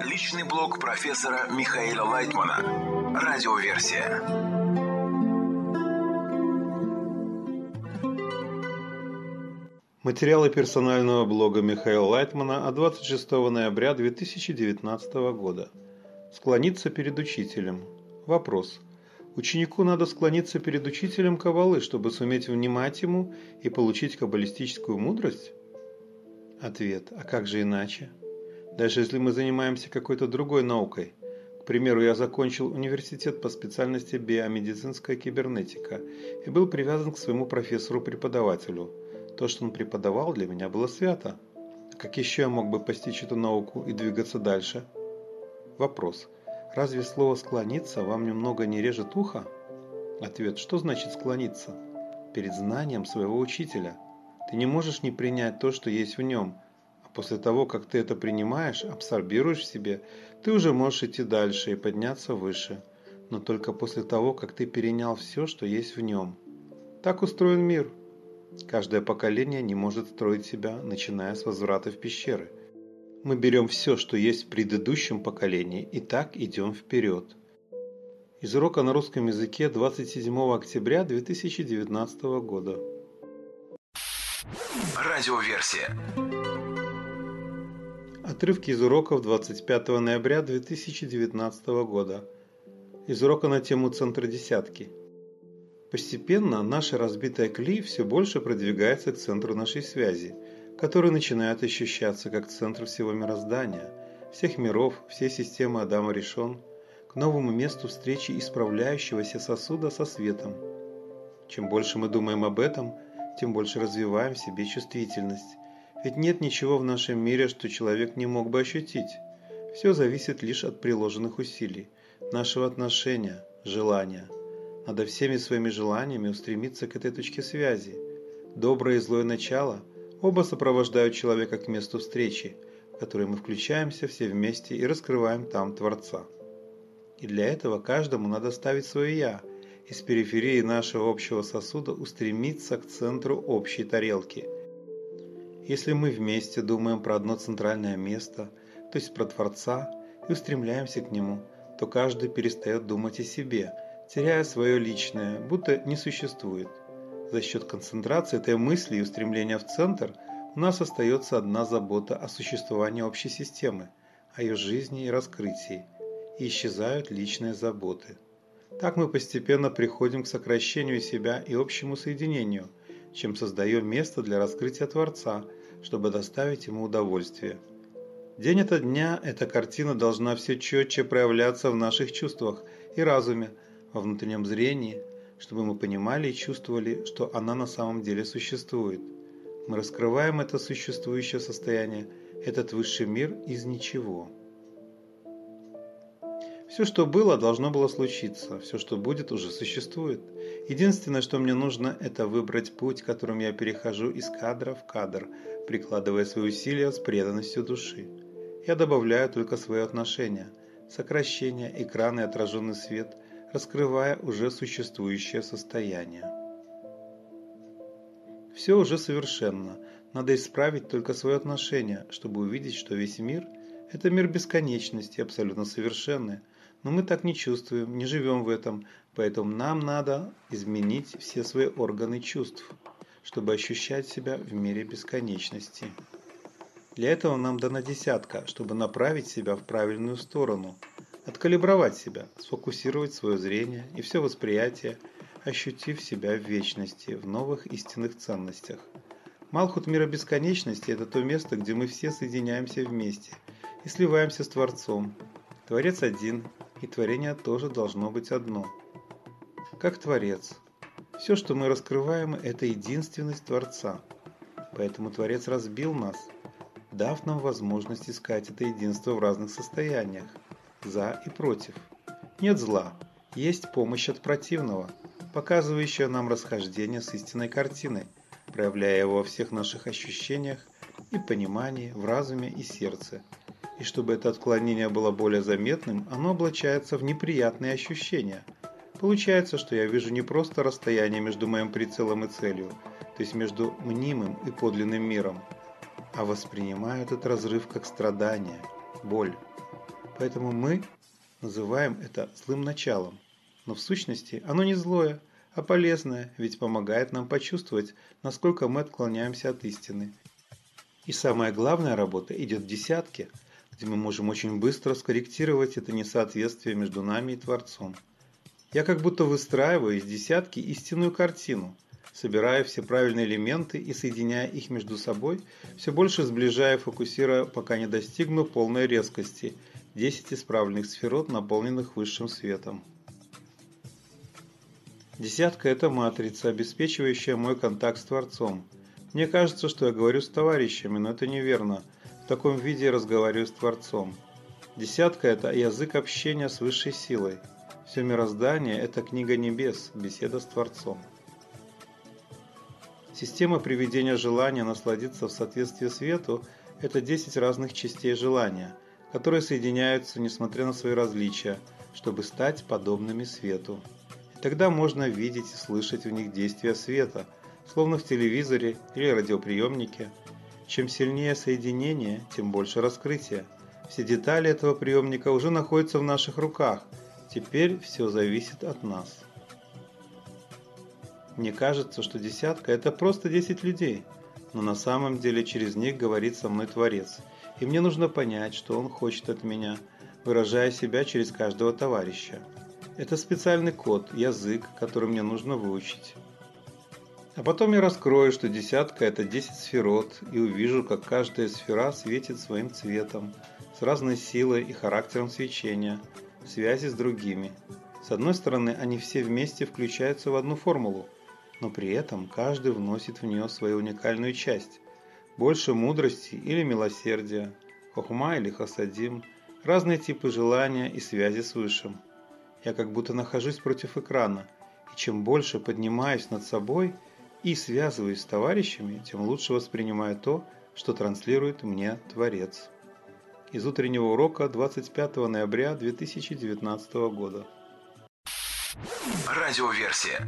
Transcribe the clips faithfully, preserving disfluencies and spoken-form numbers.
Личный блог профессора Михаила Лайтмана. Радиоверсия. Материалы персонального блога Михаила Лайтмана от двадцать шестого ноября две тысячи девятнадцатого года. Склониться перед учителем. Вопрос. Ученику надо склониться перед учителем каббалы, чтобы суметь внимать ему и получить каббалистическую мудрость? Ответ. А как же иначе? Даже если мы занимаемся какой-то другой наукой. К примеру, я закончил университет по специальности биомедицинская кибернетика и был привязан к своему профессору-преподавателю. То, что он преподавал, для меня было свято. Как еще я мог бы постичь эту науку и двигаться дальше? Вопрос. Разве слово «склониться» вам немного не режет ухо? Ответ. Что значит склониться? Перед знанием своего учителя. Ты не можешь не принять то, что есть в нем. А после того, как ты это принимаешь, абсорбируешь в себе, ты уже можешь идти дальше и подняться выше. Но только после того, как ты перенял все, что есть в нем. Так устроен мир. Каждое поколение не может строить себя, начиная с возврата в пещеры. Мы берем все, что есть в предыдущем поколении, и так идем вперед. Из урока на русском языке двадцать седьмого октября две тысячи девятнадцатого года. Радиоверсия. Отрывки из уроков двадцать пятого ноября две тысячи девятнадцатого года. Из урока на тему «Центр десятки». Постепенно наша разбитая клей все больше продвигается к центру нашей связи, который начинает ощущаться как центр всего мироздания, всех миров, всей системы Адама Ришон, к новому месту встречи исправляющегося сосуда со светом. Чем больше мы думаем об этом, тем больше развиваем в себе чувствительность. Ведь нет ничего в нашем мире, что человек не мог бы ощутить. Все зависит лишь от приложенных усилий, нашего отношения, желания. Надо всеми своими желаниями устремиться к этой точке связи. Доброе и злое начало оба сопровождают человека к месту встречи, в которой мы включаемся все вместе и раскрываем там Творца. И для этого каждому надо ставить свое «я» и с периферии нашего общего сосуда устремиться к центру общей тарелки. Если мы вместе думаем про одно центральное место, то есть про Творца, и устремляемся к Нему, то каждый перестает думать о себе, теряя свое личное, будто не существует. За счет концентрации этой мысли и устремления в центр у нас остается одна забота о существовании общей системы, о ее жизни и раскрытии, и исчезают личные заботы. Так мы постепенно приходим к сокращению себя и общему соединению, чем создаем место для раскрытия Творца, чтобы доставить Ему удовольствие. День ото дня эта картина должна все четче проявляться в наших чувствах и разуме, во внутреннем зрении, чтобы мы понимали и чувствовали, что она на самом деле существует. Мы раскрываем это существующее состояние, этот высший мир из ничего. Все, что было, должно было случиться, все, что будет, уже существует. Единственное, что мне нужно, это выбрать путь, которым я перехожу из кадра в кадр, прикладывая свои усилия с преданностью души. Я добавляю только свое отношение, сокращение, экран и отраженный свет, раскрывая уже существующее состояние. Все уже совершенно, надо исправить только свое отношение, чтобы увидеть, что весь мир – это мир бесконечности, абсолютно совершенный, но мы так не чувствуем, не живем в этом, поэтому нам надо изменить все свои органы чувств, чтобы ощущать себя в мире бесконечности. Для этого нам дана десятка, чтобы направить себя в правильную сторону, откалибровать себя, сфокусировать свое зрение и все восприятие, ощутив себя в вечности, в новых истинных ценностях. Малхут мира бесконечности – это то место, где мы все соединяемся вместе и сливаемся с Творцом. Творец один, и творение тоже должно быть одно. Как Творец. Все, что мы раскрываем, это единственность Творца. Поэтому Творец разбил нас, дав нам возможность искать это единство в разных состояниях, за и против. Нет зла, есть помощь от противного, показывающая нам расхождение с истинной картиной, проявляя его во всех наших ощущениях и понимании, в разуме и сердце. И чтобы это отклонение было более заметным, оно облачается в неприятные ощущения. Получается, что я вижу не просто расстояние между моим прицелом и целью, то есть между мнимым и подлинным миром, а воспринимаю этот разрыв как страдание, боль. Поэтому мы называем это злым началом. Но в сущности оно не злое, а полезное, ведь помогает нам почувствовать, насколько мы отклоняемся от истины. И самая главная работа идет в десятке, где мы можем очень быстро скорректировать это несоответствие между нами и Творцом. Я как будто выстраиваю из десятки истинную картину, собирая все правильные элементы и соединяя их между собой, все больше сближая, фокусируя, пока не достигну полной резкости десять исправленных сферот, наполненных высшим светом. Десятка – это матрица, обеспечивающая мой контакт с Творцом. Мне кажется, что я говорю с товарищами, но это неверно. В таком виде я разговариваю с Творцом. Десятка – это язык общения с высшей силой. Все мироздание – это книга небес, беседа с Творцом. Система приведения желания насладиться в соответствии свету – это десять разных частей желания, которые соединяются, несмотря на свои различия, чтобы стать подобными свету. И тогда можно видеть и слышать в них действия света, словно в телевизоре или радиоприемнике. Чем сильнее соединение, тем больше раскрытия. Все детали этого приемника уже находятся в наших руках. Теперь все зависит от нас. Мне кажется, что десятка – это просто десять людей, но на самом деле через них говорит со мной Творец, и мне нужно понять, что Он хочет от меня, выражая себя через каждого товарища. Это специальный код, язык, который мне нужно выучить. А потом я раскрою, что десятка – это десять сферот, и увижу, как каждая сфера светит своим цветом, с разной силой и характером свечения, в связи с другими. С одной стороны, они все вместе включаются в одну формулу, но при этом каждый вносит в нее свою уникальную часть. Больше мудрости или милосердия, хохма или хасадим, разные типы желания и связи с Высшим. Я как будто нахожусь против экрана, и чем больше поднимаюсь над собой и связываюсь с товарищами, тем лучше воспринимаю то, что транслирует мне Творец. Из утреннего урока двадцать пятого ноября две тысячи девятнадцатого года. Радиоверсия.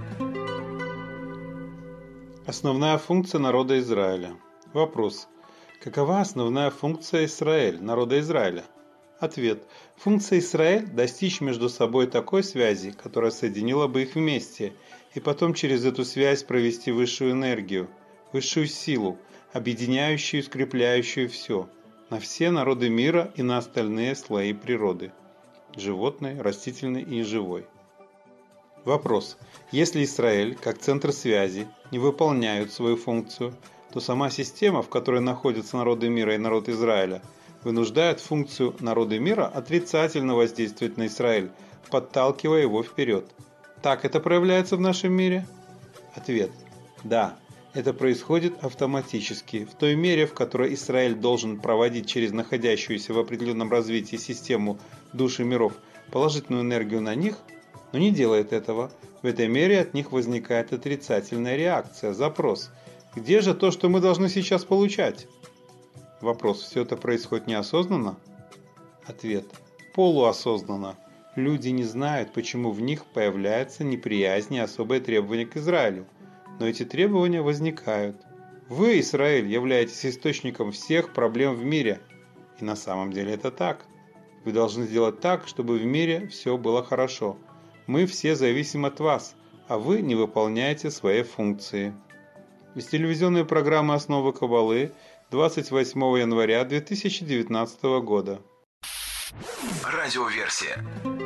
Основная функция народа Израиля. Вопрос. Какова основная функция Израиль, народа Израиля? Ответ. Функция Израиль – достичь между собой такой связи, которая соединила бы их вместе, и потом через эту связь провести высшую энергию, высшую силу, объединяющую и скрепляющую все, на все народы мира и на остальные слои природы – животной, растительной и неживой. Вопрос. Если Израиль, как центр связи, не выполняют свою функцию, то сама система, в которой находятся народы мира и народ Израиля, вынуждает функцию народа мира отрицательно воздействовать на Израиль, подталкивая его вперед. Так это проявляется в нашем мире? Ответ. Да, это происходит автоматически, в той мере, в которой Израиль должен проводить через находящуюся в определенном развитии систему души миров положительную энергию на них, но не делает этого. В этой мере от них возникает отрицательная реакция, запрос. Где же то, что мы должны сейчас получать? Вопрос. Все это происходит неосознанно? Ответ. Полуосознанно. Люди не знают, почему в них появляется неприязнь и особые требования к Израилю. Но эти требования возникают. Вы, Израиль, являетесь источником всех проблем в мире. И на самом деле это так. Вы должны сделать так, чтобы в мире все было хорошо. Мы все зависим от вас, а вы не выполняете свои функции. Из телевизионной программы «Основы Каббалы» двадцать восьмого января две тысячи девятнадцатого года. Радиоверсия.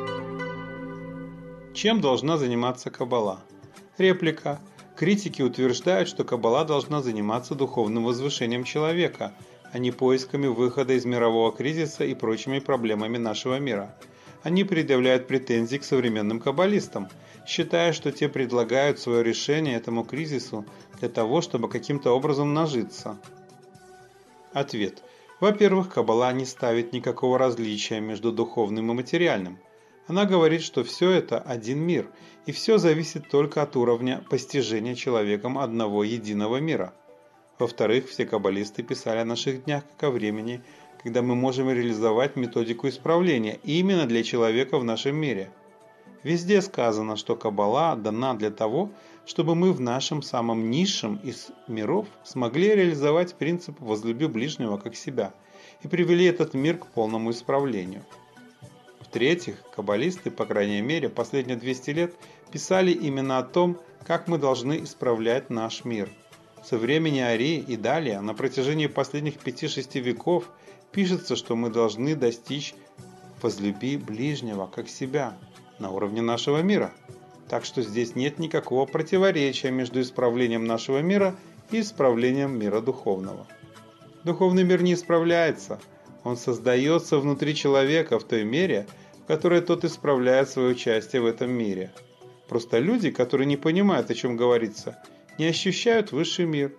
Чем должна заниматься Каббала? Реплика. Критики утверждают, что Каббала должна заниматься духовным возвышением человека, а не поисками выхода из мирового кризиса и прочими проблемами нашего мира. Они предъявляют претензии к современным каббалистам, считая, что те предлагают свое решение этому кризису для того, чтобы каким-то образом нажиться. Ответ. Во-первых, Каббала не ставит никакого различия между духовным и материальным. Она говорит, что все это один мир, и все зависит только от уровня постижения человеком одного единого мира. Во-вторых, все каббалисты писали о наших днях как о времени, когда мы можем реализовать методику исправления именно для человека в нашем мире. Везде сказано, что Каббала дана для того, чтобы мы в нашем самом низшем из миров смогли реализовать принцип «возлюби ближнего как себя» и привели этот мир к полному исправлению. В-третьих, каббалисты, по крайней мере, последние двести лет писали именно о том, как мы должны исправлять наш мир. Со времени Арии и далее, на протяжении последних пяти-шести веков, пишется, что мы должны достичь «возлюби ближнего, как себя» на уровне нашего мира. Так что здесь нет никакого противоречия между исправлением нашего мира и исправлением мира духовного. Духовный мир не исправляется, он создается внутри человека в той мере, в которой тот исправляет свое участие в этом мире. Просто люди, которые не понимают, о чем говорится, не ощущают высший мир.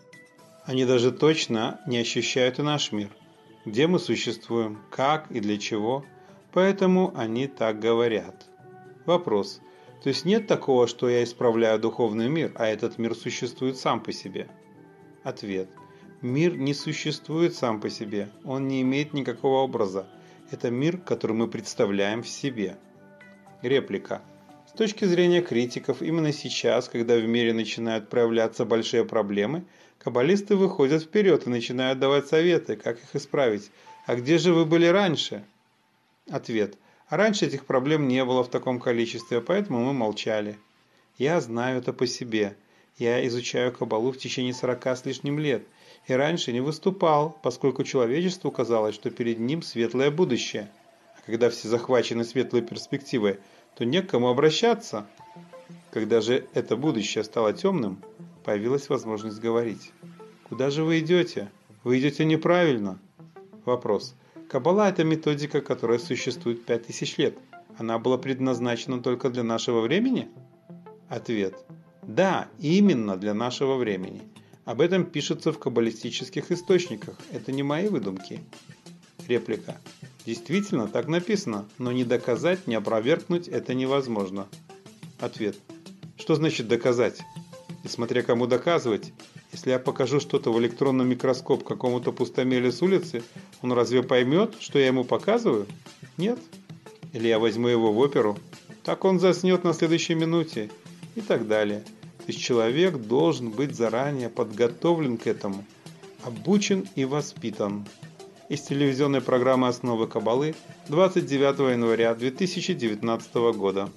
Они даже точно не ощущают и наш мир, где мы существуем, как и для чего, поэтому они так говорят. Вопрос. То есть нет такого, что я исправляю духовный мир, а этот мир существует сам по себе? Ответ. Мир не существует сам по себе, он не имеет никакого образа. Это мир, который мы представляем в себе. Реплика. С точки зрения критиков, именно сейчас, когда в мире начинают проявляться большие проблемы, каббалисты выходят вперед и начинают давать советы, как их исправить. А где же вы были раньше? Ответ. А раньше этих проблем не было в таком количестве, поэтому мы молчали. Я знаю это по себе. Я изучаю каббалу в течение сорока с лишним лет. И раньше не выступал, поскольку человечеству казалось, что перед ним светлое будущее. А когда все захвачены светлой перспективой, то не к кому обращаться. Когда же это будущее стало темным, появилась возможность говорить. Куда же вы идете? Вы идете неправильно. Вопрос. Каббала – это методика, которая существует пять тысяч лет. Она была предназначена только для нашего времени? Ответ. Да, именно для нашего времени. Об этом пишется в каббалистических источниках. Это не мои выдумки. Реплика. Действительно, так написано, но ни доказать, ни опровергнуть это невозможно. Ответ. Что значит доказать? И смотря кому доказывать. Если я покажу что-то в электронном микроскоп какому-то пустомеле с улицы, он разве поймет, что я ему показываю? Нет. Или я возьму его в оперу, так он заснет на следующей минуте и так далее. То есть человек должен быть заранее подготовлен к этому, обучен и воспитан. Из телевизионной программы «Основы каббалы» двадцать девятого января две тысячи девятнадцатого года.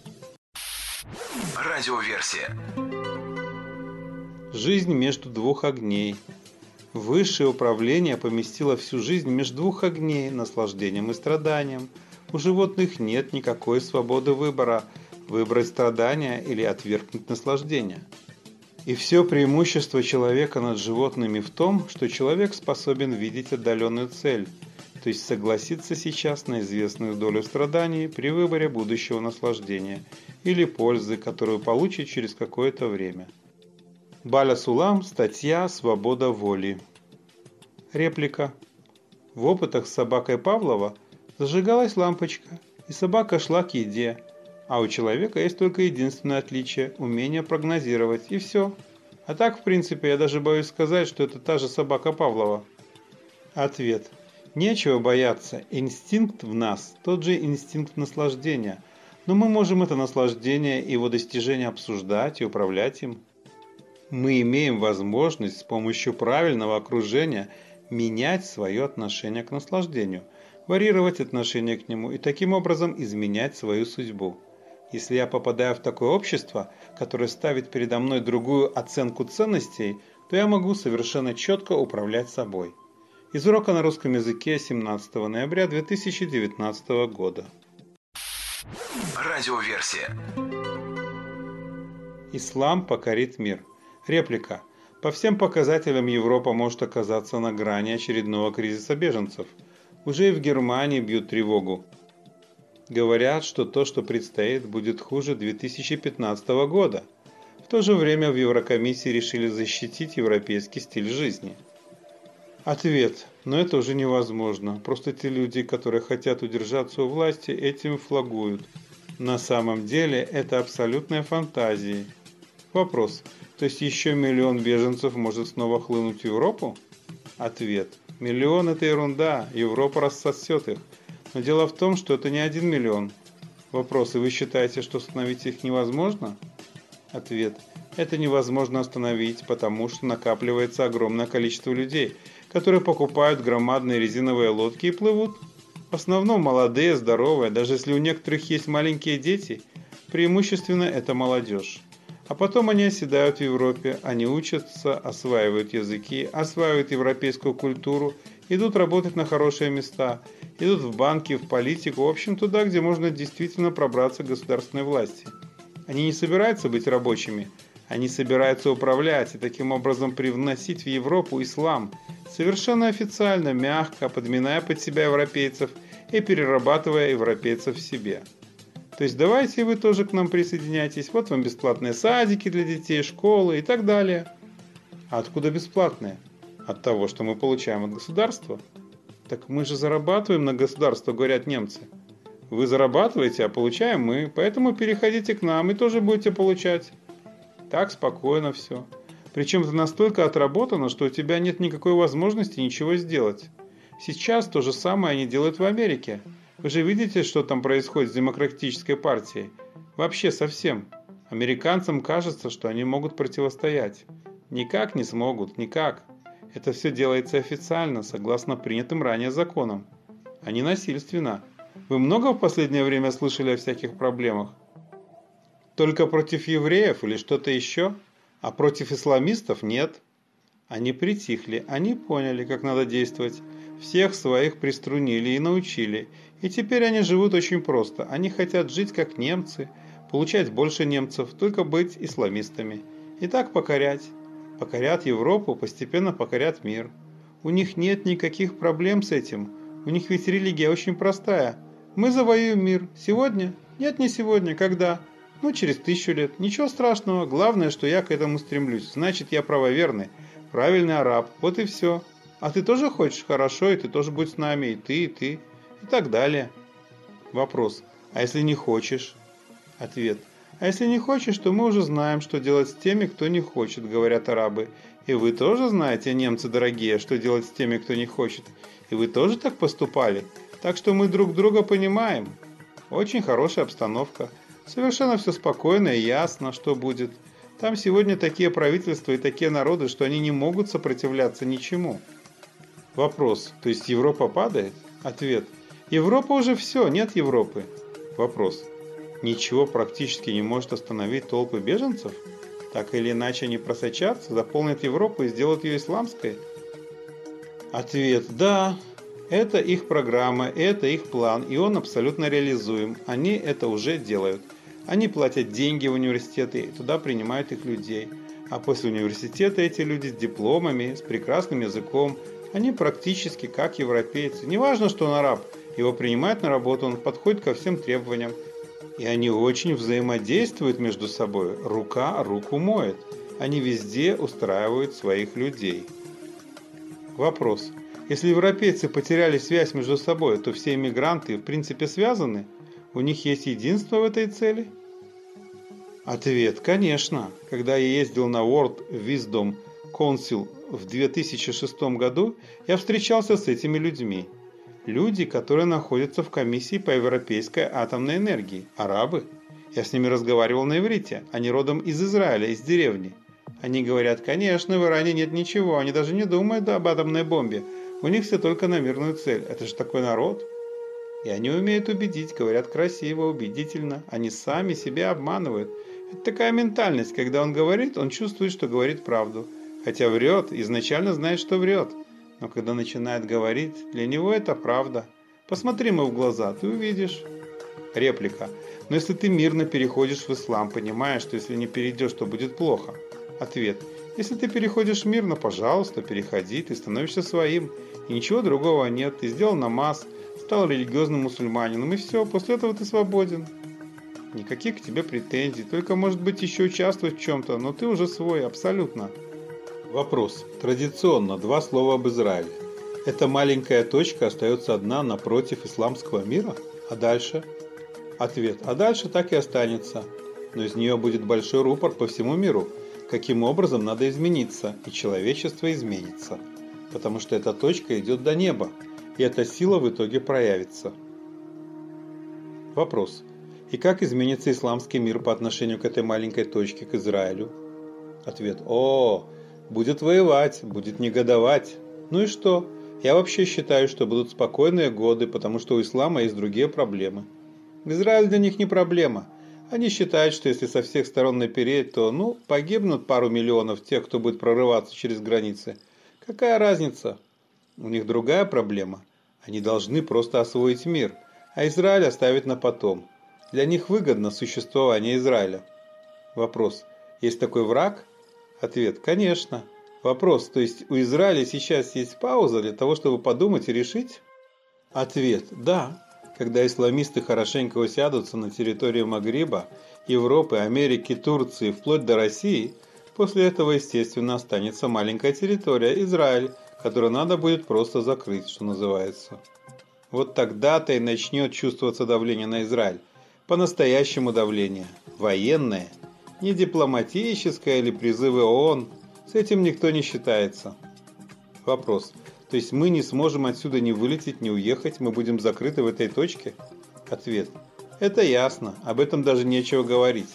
Радиоверсия. Жизнь между двух огней. Высшее управление поместило всю жизнь между двух огней, наслаждением и страданием. У животных нет никакой свободы выбора, выбрать страдания или отвергнуть наслаждение. И все преимущество человека над животными в том, что человек способен видеть отдаленную цель, то есть согласиться сейчас на известную долю страданий при выборе будущего наслаждения или пользы, которую получит через какое-то время. Баля Сулам, статья «Свобода воли». Реплика. В опытах с собакой Павлова зажигалась лампочка, и собака шла к еде, а у человека есть только единственное отличие – умение прогнозировать, и все. А так, в принципе, я даже боюсь сказать, что это та же собака Павлова. Ответ. Нечего бояться, инстинкт в нас – тот же инстинкт наслаждения, но мы можем это наслаждение и его достижение обсуждать и управлять им. Мы имеем возможность с помощью правильного окружения менять свое отношение к наслаждению, варьировать отношение к нему и таким образом изменять свою судьбу. Если я попадаю в такое общество, которое ставит передо мной другую оценку ценностей, то я могу совершенно четко управлять собой. Из урока на русском языке семнадцатого ноября две тысячи девятнадцатого года. Радиоверсия. Ислам покорит мир. Реплика. По всем показателям Европа может оказаться на грани очередного кризиса беженцев. Уже и в Германии бьют тревогу. Говорят, что то, что предстоит, будет хуже две тысячи пятнадцатого года. В то же время в Еврокомиссии решили защитить европейский стиль жизни. Ответ. Но это уже невозможно. Просто те люди, которые хотят удержаться у власти, этим флагуют. На самом деле это абсолютная фантазия. Вопрос. То есть еще миллион беженцев может снова хлынуть в Европу? Ответ. Миллион – это ерунда, Европа рассосет их. Но дело в том, что это не один миллион. Вопрос. И вы считаете, что остановить их невозможно? Ответ. Это невозможно остановить, потому что накапливается огромное количество людей, которые покупают громадные резиновые лодки и плывут. В основном молодые, здоровые, даже если у некоторых есть маленькие дети, преимущественно это молодежь. А потом они оседают в Европе, они учатся, осваивают языки, осваивают европейскую культуру, идут работать на хорошие места, идут в банки, в политику, в общем туда, где можно действительно пробраться к государственной власти. Они не собираются быть рабочими, они собираются управлять и таким образом привносить в Европу ислам, совершенно официально, мягко, подминая под себя европейцев и перерабатывая европейцев в себе. То есть давайте вы тоже к нам присоединяйтесь, вот вам бесплатные садики для детей, школы и так далее. А откуда бесплатные? От того, что мы получаем от государства. Так мы же зарабатываем на государство, говорят немцы. Вы зарабатываете, а получаем мы, поэтому переходите к нам и тоже будете получать. Так спокойно все. Причем это настолько отработано, что у тебя нет никакой возможности ничего сделать. Сейчас то же самое они делают в Америке. Вы же видите, что там происходит с демократической партией? Вообще совсем. Американцам кажется, что они могут противостоять. Никак не смогут, никак. Это все делается официально, согласно принятым ранее законам, а не насильственно. Вы много в последнее время слышали о всяких проблемах? Только против евреев или что-то еще? А против исламистов нет. Они притихли, они поняли, как надо действовать. Всех своих приструнили и научили. И теперь они живут очень просто. Они хотят жить как немцы, получать больше немцев, только быть исламистами. И так покорять. Покорят Европу, постепенно покорят мир. У них нет никаких проблем с этим. У них ведь религия очень простая. Мы завоюем мир. Сегодня? Нет, не сегодня. Когда? Ну, через тысячу лет. Ничего страшного. Главное, что я к этому стремлюсь. Значит, я правоверный, правильный араб. Вот и все. А ты тоже хочешь? Хорошо, и ты тоже будь с нами, и ты, и ты, и так далее. Вопрос. А если не хочешь? Ответ. А если не хочешь, то мы уже знаем, что делать с теми, кто не хочет, говорят арабы. И вы тоже знаете, немцы дорогие, что делать с теми, кто не хочет. И вы тоже так поступали. Так что мы друг друга понимаем. Очень хорошая обстановка. Совершенно все спокойно и ясно, что будет. Там сегодня такие правительства и такие народы, что они не могут сопротивляться ничему. Вопрос. То есть Европа падает? Ответ. Европа уже все, нет Европы. Вопрос. Ничего практически не может остановить толпы беженцев? Так или иначе они просочатся, заполнят Европу и сделают ее исламской? Ответ. Да. Это их программа, это их план, и он абсолютно реализуем. Они это уже делают. Они платят деньги в университеты и туда принимают их людей. А после университета эти люди с дипломами, с прекрасным языком, они практически как европейцы. Неважно, что он араб, его принимают на работу, он подходит ко всем требованиям. И они очень взаимодействуют между собой. Рука руку моет. Они везде устраивают своих людей. Вопрос. Если европейцы потеряли связь между собой, то все иммигранты в принципе связаны? У них есть единство в этой цели? Ответ. Конечно. Когда я ездил на World Wisdom Council в две тысячи шестом году, я встречался с этими людьми. Люди, которые находятся в комиссии по европейской атомной энергии. Арабы. Я с ними разговаривал на иврите. Они родом из Израиля, из деревни. Они говорят, конечно, в Иране нет ничего. Они даже не думают об атомной бомбе. У них все только на мирную цель. Это же такой народ. И они умеют убедить, говорят красиво, убедительно. Они сами себя обманывают. Это такая ментальность. Когда он говорит, он чувствует, что говорит правду. Хотя врет, изначально знает, что врет. Но когда начинает говорить, для него это правда. Посмотри ему в глаза, ты увидишь. Реплика. Но если ты мирно переходишь в ислам, понимаешь, что если не перейдешь, то будет плохо. Ответ. Если ты переходишь мирно, пожалуйста, переходи, ты становишься своим. И ничего другого нет. Ты сделал намаз, стал религиозным мусульманином, и все, после этого ты свободен. Никаких к тебе претензий, только может быть еще участвовать в чем-то, но ты уже свой, абсолютно. Вопрос. Традиционно два слова об Израиле. Эта маленькая точка остается одна напротив исламского мира? А дальше? Ответ. А дальше так и останется. Но из нее будет большой рупор по всему миру. Каким образом надо измениться, и человечество изменится. Потому что эта точка идет до неба, и эта сила в итоге проявится. Вопрос. И как изменится исламский мир по отношению к этой маленькой точке, к Израилю? Ответ. О, будет воевать, будет негодовать. Ну и что? Я вообще считаю, что будут спокойные годы, потому что у ислама есть другие проблемы. Израиль для них не проблема. Они считают, что если со всех сторон напереть, то, ну, погибнут пару миллионов тех, кто будет прорываться через границы. Какая разница? У них другая проблема. Они должны просто освоить мир, а Израиль оставить на потом. Для них выгодно существование Израиля. Вопрос. Есть такой враг? Ответ. Конечно. Вопрос. То есть у Израиля сейчас есть пауза для того, чтобы подумать и решить? Ответ. Да. Когда исламисты хорошенько усядутся на территории Магриба, Европы, Америки, Турции, вплоть до России, после этого, естественно, останется маленькая территория Израиль, которую надо будет просто закрыть, что называется. Вот тогда-то и начнет чувствоваться давление на Израиль. По-настоящему давление. Военное. Не дипломатическое или призывы ООН. С этим никто не считается. Вопрос. То есть мы не сможем отсюда ни вылететь, ни уехать, мы будем закрыты в этой точке? Ответ. Это ясно, об этом даже нечего говорить.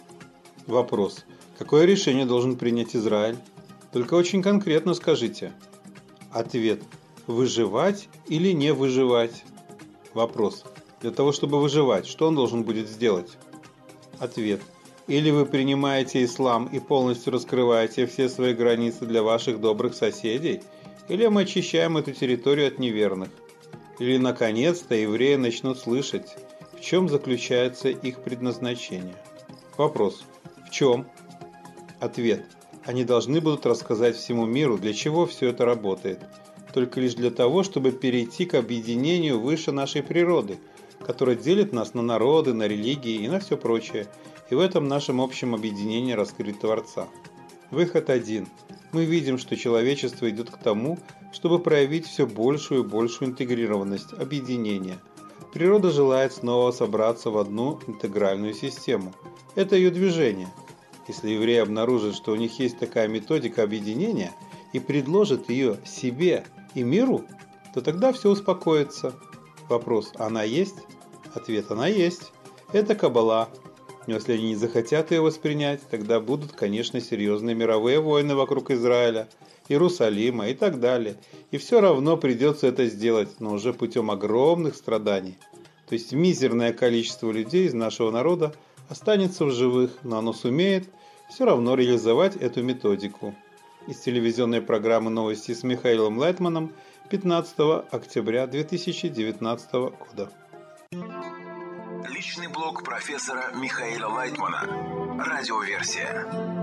Вопрос. Какое решение должен принять Израиль? Только очень конкретно скажите. Ответ. Выживать или не выживать? Вопрос. Для того, чтобы выживать, что он должен будет сделать? Ответ. Или вы принимаете ислам и полностью раскрываете все свои границы для ваших добрых соседей, или мы очищаем эту территорию от неверных. Или, наконец-то, евреи начнут слышать, в чем заключается их предназначение. Вопрос. В чем? Ответ. Они должны будут рассказать всему миру, для чего все это работает. Только лишь для того, чтобы перейти к объединению выше нашей природы, которая делит нас на народы, на религии и на все прочее. И в этом нашем общем объединении раскрыть Творца. Выход один. Мы видим, что человечество идет к тому, чтобы проявить все большую и большую интегрированность, объединение. Природа желает снова собраться в одну интегральную систему. Это ее движение. Если евреи обнаружат, что у них есть такая методика объединения и предложат ее себе и миру, то тогда все успокоится. Вопрос, она есть? Ответ, она есть. Это Каббала. Но если они не захотят ее воспринять, тогда будут, конечно, серьезные мировые войны вокруг Израиля, Иерусалима и так далее. И все равно придется это сделать, но уже путем огромных страданий. То есть мизерное количество людей из нашего народа останется в живых, но оно сумеет все равно реализовать эту методику. Из телевизионной программы «Новости» с Михаилом Лайтманом пятнадцатого октября две тысячи девятнадцатого года. Личный блог профессора Михаила Лайтмана. Радиоверсия.